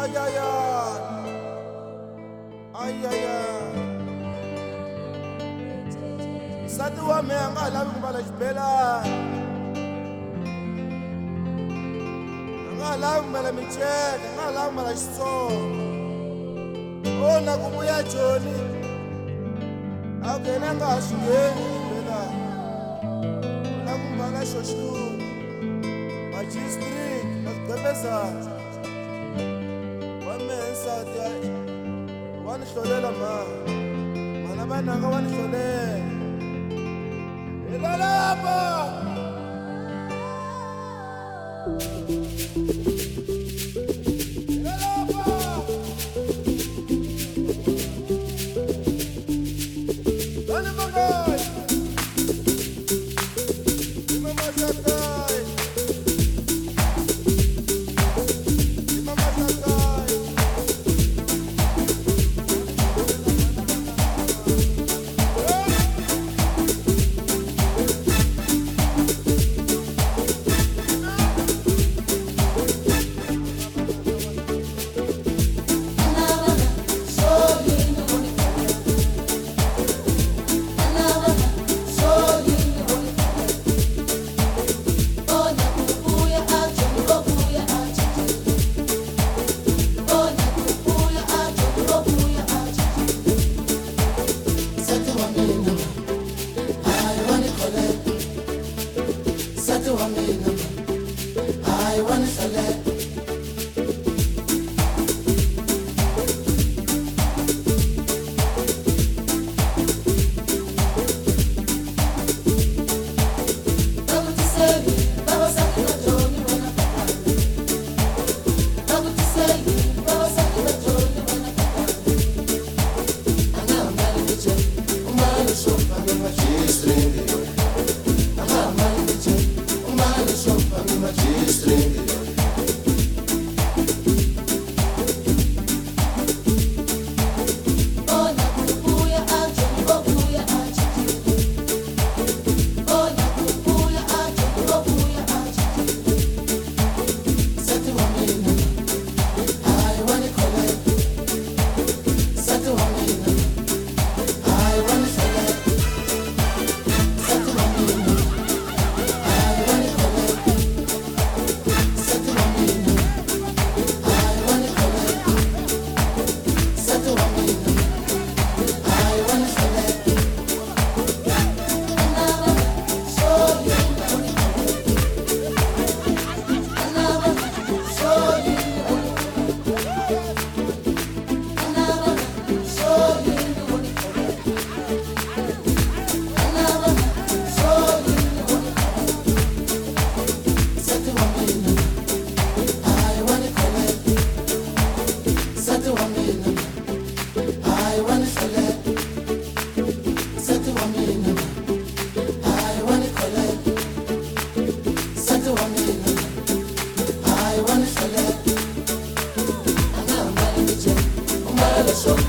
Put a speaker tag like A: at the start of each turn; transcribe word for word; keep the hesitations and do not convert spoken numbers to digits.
A: Ay, ay, ay. Ay, ay, ay. Sati wa me anga lavi ku mbala xibelani. Anga lavi ku mbala miceka, anga lavi ku mbala Xitsonga. O na ku vuya Joni. A ku yena nga ha swi ngheni xibelani. U lava ku mbala xo xilungu. Magistrate na swigwembezana. Wa mehe nsati wa ni hlolela mhani. Mana vananga wa ni hlolela. Ilalapa! I wanna select. So